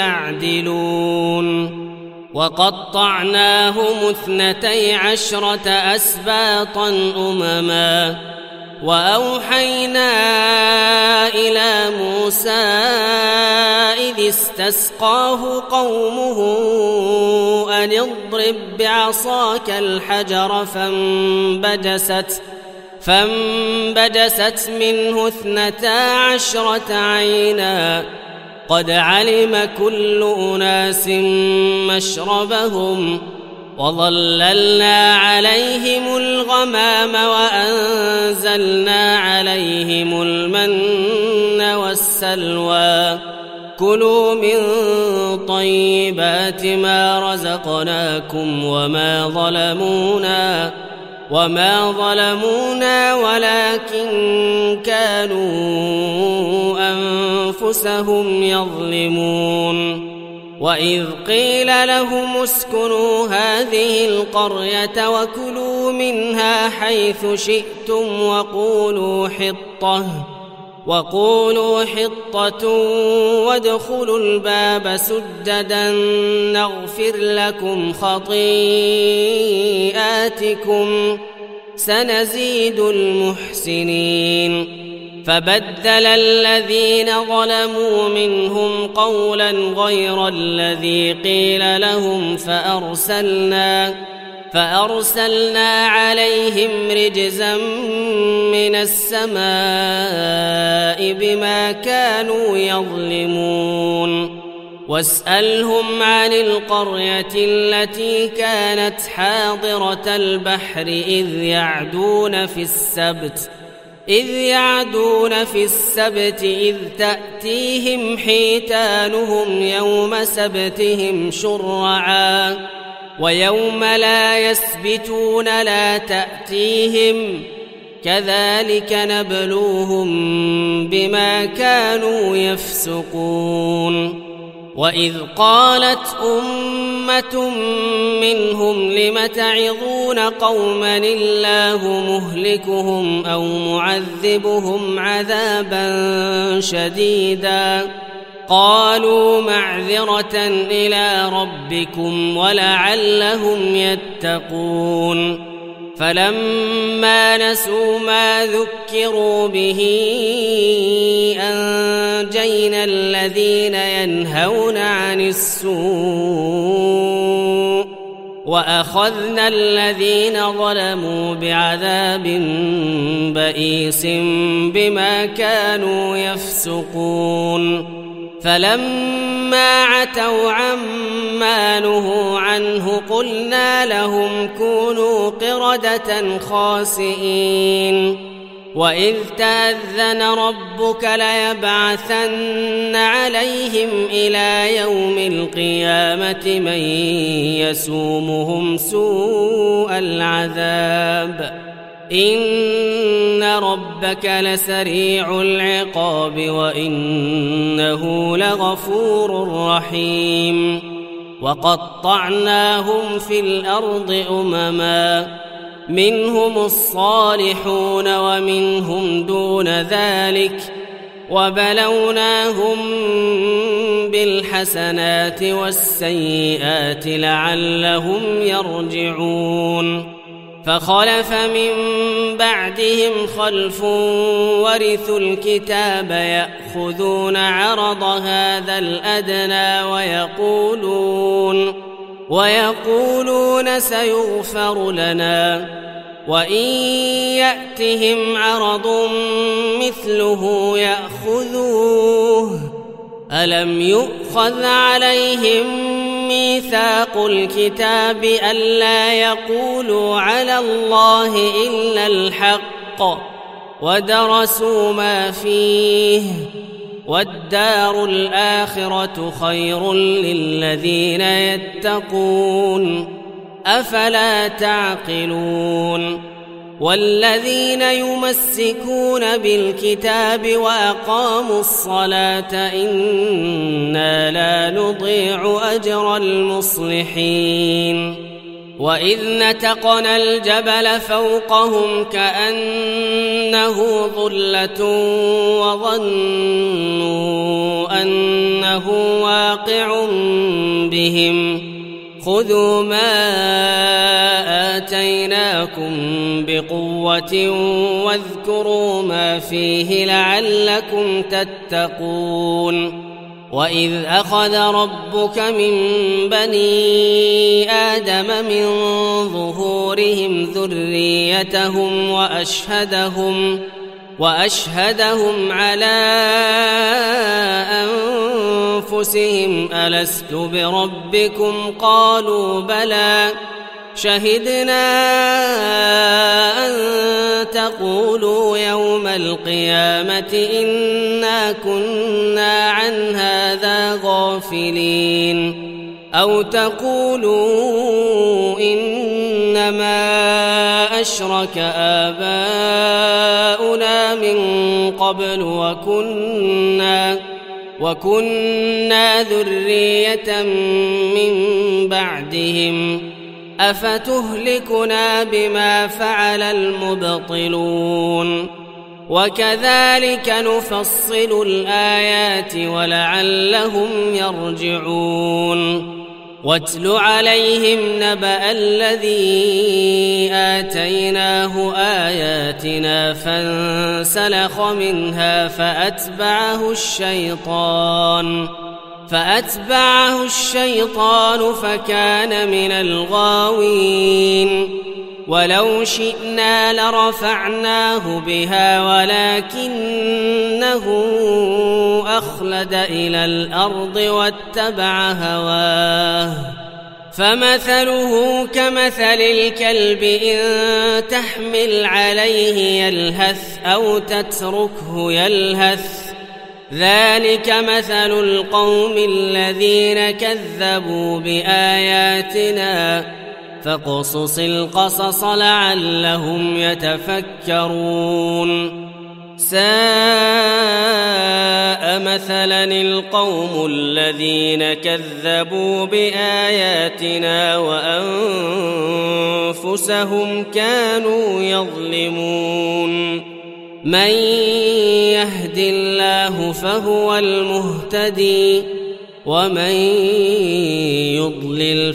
يعدلون وقطعناهم اثنتي عشرة أسباطا أمما وأوحينا إلى موسى إذ استسقاه قومه أن اضرب بعصاك الحجر فانبجست فانبجست منه اثنتا عشرة عينا قد علم كل أناس مشربهم وظللنا عليهم الغمام وأنزلنا عليهم المن والسلوى كلوا من طيبات ما رزقناكم وما ظلمونا وما ظلمونا ولكن كانوا أنفسهم يظلمون وإذ قيل لهم اسكنوا هذه القرية وكلوا منها حيث شئتم وقولوا حطة وقولوا حطة وادخلوا الباب سجدا نغفر لكم خطيئاتكم سنزيد المحسنين فبدل الذين ظلموا منهم قولا غير الذي قيل لهم فأرسلنا فأرسلنا عليهم رجزا من السماء بما كانوا يظلمون واسألهم عن القرية التي كانت حاضرة البحر إذ يعدون في السبت إذ يعدون في السبت إذ تأتيهم حيتانهم يوم سبتهم شرعا ويوم لا يسبتون لا تأتيهم كذلك نبلوهم بما كانوا يفسقون وإذ قالت أمة منهم لم تعظون قوما الله مهلكهم أو معذبهم عذابا شديدا قالوا معذرة إلى ربكم ولعلهم يتقون فلما نسوا ما ذكروا به أنجينا الذين ينهون عن السوء وأخذنا الذين ظلموا بعذاب بئيس بما كانوا يفسقون فلما عتوا عما نهوا عنه قلنا لهم كونوا قردة خاسئين وإذ تأذن ربك ليبعثن عليهم إلى يوم القيامة من يسومهم سوء العذاب إن ربك لسريع العقاب وإنه لغفور رحيم وقطعناهم في الأرض أمما منهم الصالحون ومنهم دون ذلك وبلوناهم بالحسنات والسيئات لعلهم يرجعون فخلف من بعدهم خلف ورثوا الكتاب يأخذون عرض هذا الأدنى ويقولون ويقولون سيغفر لنا وإن يأتهم عرض مثله يأخذوه ألم يؤخذ عليهم ميثاق الكتاب ألا يقولوا على الله إلا الحق ودرسوا ما فيه والدار الآخرة خير للذين يتقون أفلا تعقلون والذين يمسكون بالكتاب وأقاموا الصلاة إنا لا نضيع أجر المصلحين وإذ نتقنا الجبل فوقهم كأنه ظلة وظنوا أنه واقع بهم خذوا ما آتيناكم بقوة واذكروا ما فيه لعلكم تتقون وإذ أخذ ربك من بني آدم من ظهورهم ذريتهم وأشهدهم وأشهدهم على أنفسهم ألست بربكم قالوا بلى شهدنا أن تقولوا يوم القيامة إنا كنا عن هذا غافلين أو تقولوا إنما أشرك آباؤنا من قبل وكنا وكنا ذرية من بعدهم أفتهلكنا بما فعل المبطلون وكذلك نفصل الآيات ولعلهم يرجعون واتل عليهم نبأ الذي آتيناه آياتنا فانسلخ منها فأتبعه الشيطان فأتبعه الشيطان فكان من الغاوين ولو شئنا لرفعناه بها ولكنه أخلد إلى الأرض واتبع هواه فمثله كمثل الكلب إن تحمل عليه يلهث أو تتركه يلهث ذلك مثل القوم الذين كذبوا بآياتنا فاقصص القصص لعلهم يتفكرون ساء مثلا القوم الذين كذبوا بآياتنا وأنفسهم كانوا يظلمون من يهد الله فهو المهتدي ومن يضلل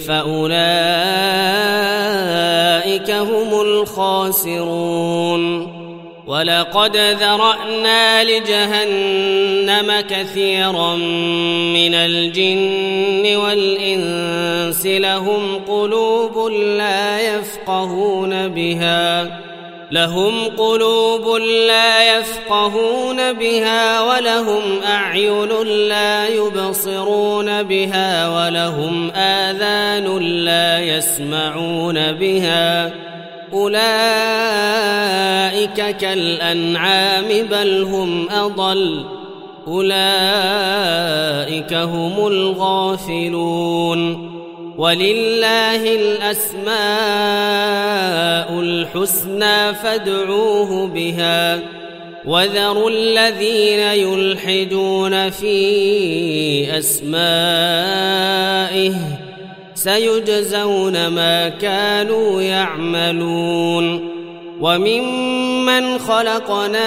فأولئك هم الخاسرون ولقد ذرأنا لجهنم كثيرا من الجن والإنس لهم قلوب لا يفقهون بها لهم قلوب لا يفقهون بها ولهم أعين لا يبصرون بها ولهم آذان لا يسمعون بها أولئك كالأنعام بل هم أضل أولئك هم الغافلون ولله الأسماء الحسنى فادعوه بها وذروا الذين يلحدون في أسمائه سيجزون ما كانوا يعملون وممن خلقنا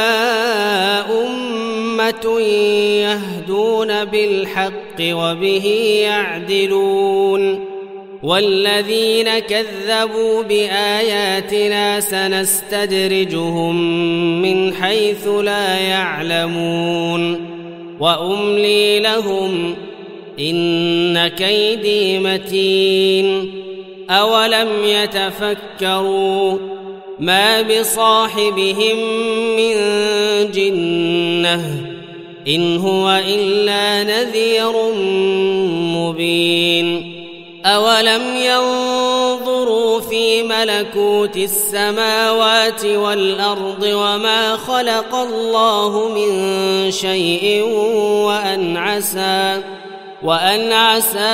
أمة يهدون بالحق وبه يعدلون والذين كذبوا بآياتنا سنستدرجهم من حيث لا يعلمون وأملي لهم إن كيدي متين أولم يتفكروا ما بصاحبهم من جنة إن هو إلا نذير مبين أولم ينظروا في ملكوت السماوات والأرض وما خلق الله من شيء وأن عسى وأن عسى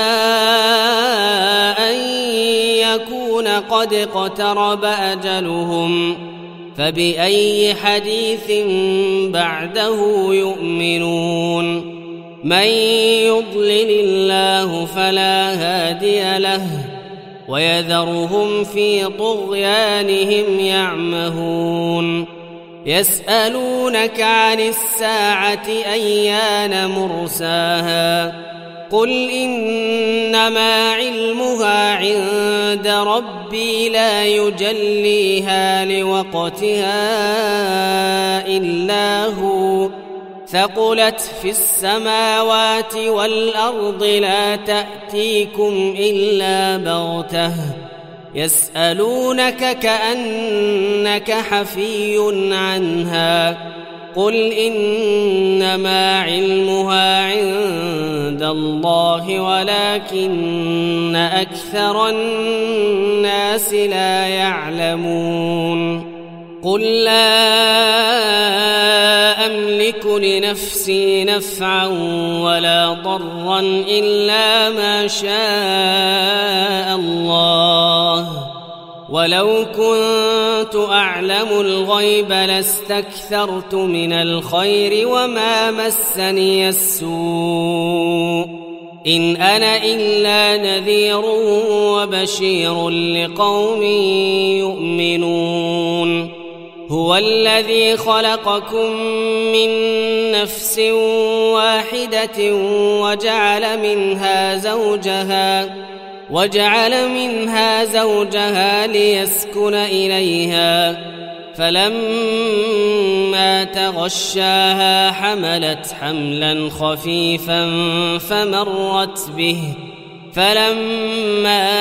أن يكون قد اقترب أجلهم فبأي حديث بعده يؤمنون من يضلل الله فلا هادي له ويذرهم في طغيانهم يعمهون يسألونك عن الساعة أيان مرساها قل إنما علمها عند ربي لا يجليها لوقتها إلا هو ثقلت في السماوات والأرض لا تأتيكم إلا بغتة يسألونك كأنك حفي عنها قل إنما علمها عند الله ولكن أكثر الناس لا يعلمون قل لا أملك لنفسي نفعا ولا ضرا إلا ما شاء الله ولو كنت أعلم الغيب لاستكثرت من الخير وما مسني السوء إن أنا إلا نذير وبشير لقوم يؤمنون هو الذي خلقكم من نفس واحدة وجعل منها زوجها وجعل منها زوجها ليسكن إليها فلما تغشاها حملت حملا خفيفا فمرت به فلما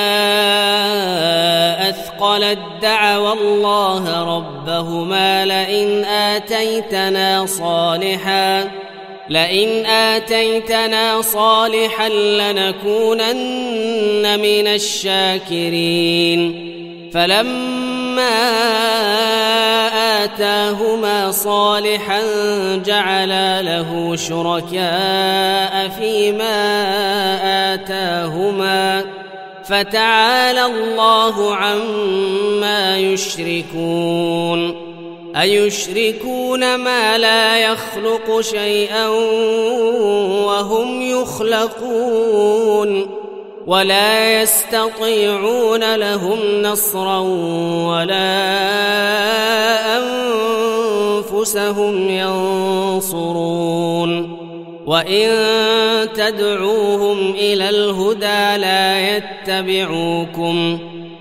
أثقلت دعوا الله ربهما لئن آتيتنا صالحا لئن آتيتنا صالحا لنكونن من الشاكرين فلما آتاهما صالحا جعلا له شركاء فيما آتاهما فتعالى الله عما يشركون أيشركون ما لا يخلق شيئا وهم يخلقون ولا يستطيعون لهم نصرا ولا أنفسهم ينصرون وإن تدعوهم إلى الهدى لا يتبعوكم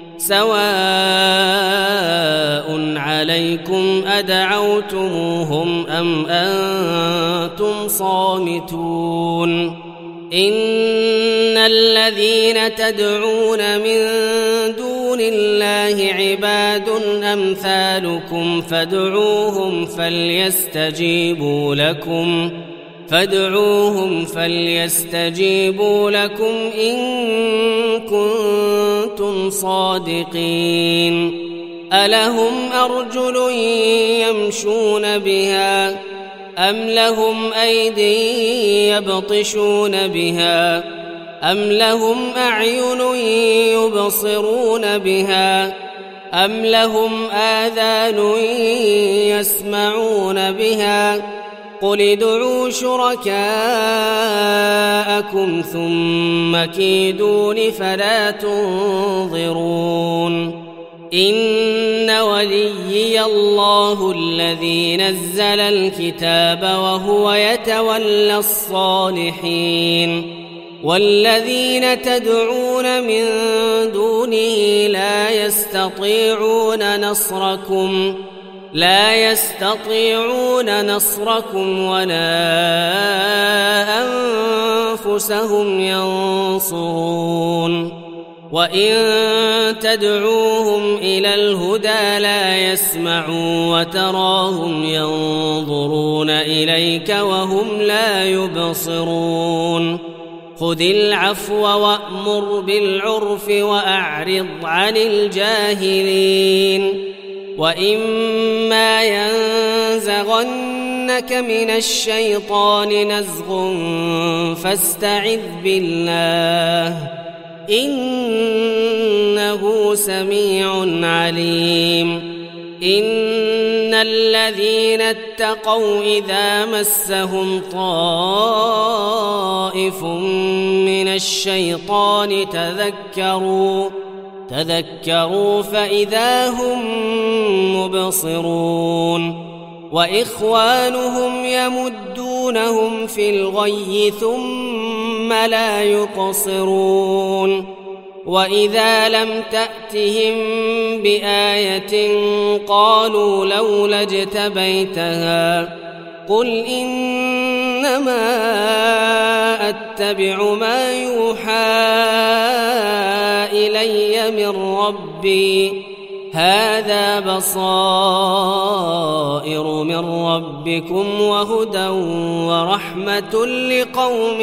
سواء عليكم أدعوتموهم أم أنتم صامتون إن الذين تدعون من دون الله عباد أمثالكم فادعوهم فليستجيبوا لكم فادعوهم فليستجيبوا لكم إن كنتم صادقين ألهم أرجل يمشون بها أم لهم أيدي يبطشون بها أم لهم أعين يبصرون بها أم لهم آذان يسمعون بها قل ادعوا شركاءكم ثم كيدون فلا تنظرون إن وليي الله الذي نزل الكتاب وهو يتولى الصالحين والذين تدعون من دونه لا يستطيعون نصركم لا يستطيعون نصركم ولا أنفسهم ينصرون وإن تدعوهم إلى الهدى لا يسمعوا وتراهم ينظرون إليك وهم لا يبصرون خذ العفو وأمر بالعرف وأعرض عن الجاهلين وإما ينزغنك من الشيطان نزغ فاستعذ بالله إنه سميع عليم إن الذين اتقوا إذا مسهم طائف من الشيطان تذكروا تذكروا فإذا هم مبصرون وإخوانهم يمدونهم في الغي ثم لا يقصرون وإذا لم تأتهم بآية قالوا لولا اجتبيتها قل إنما أتبع ما يوحى إلي من ربي هذا بصائر من ربكم وهدى ورحمة لقوم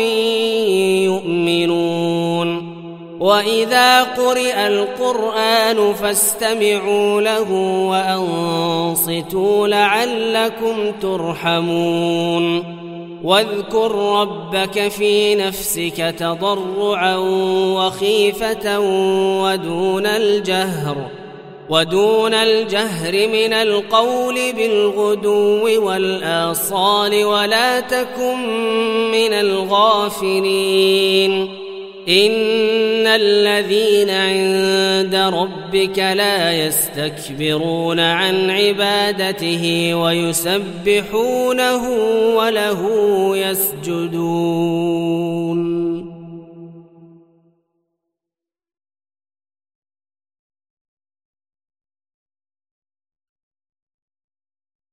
يؤمنون وإذا قرئ القرآن فاستمعوا له وأنصتوا لعلكم ترحمون واذكر ربك في نفسك تضرعا وخيفة ودون الجهر ودون الجهر من القول بالغدو والآصال ولا تكن من الغافلين إن الذين عند ربك لا يستكبرون عن عبادته ويسبحونه وله يسجدون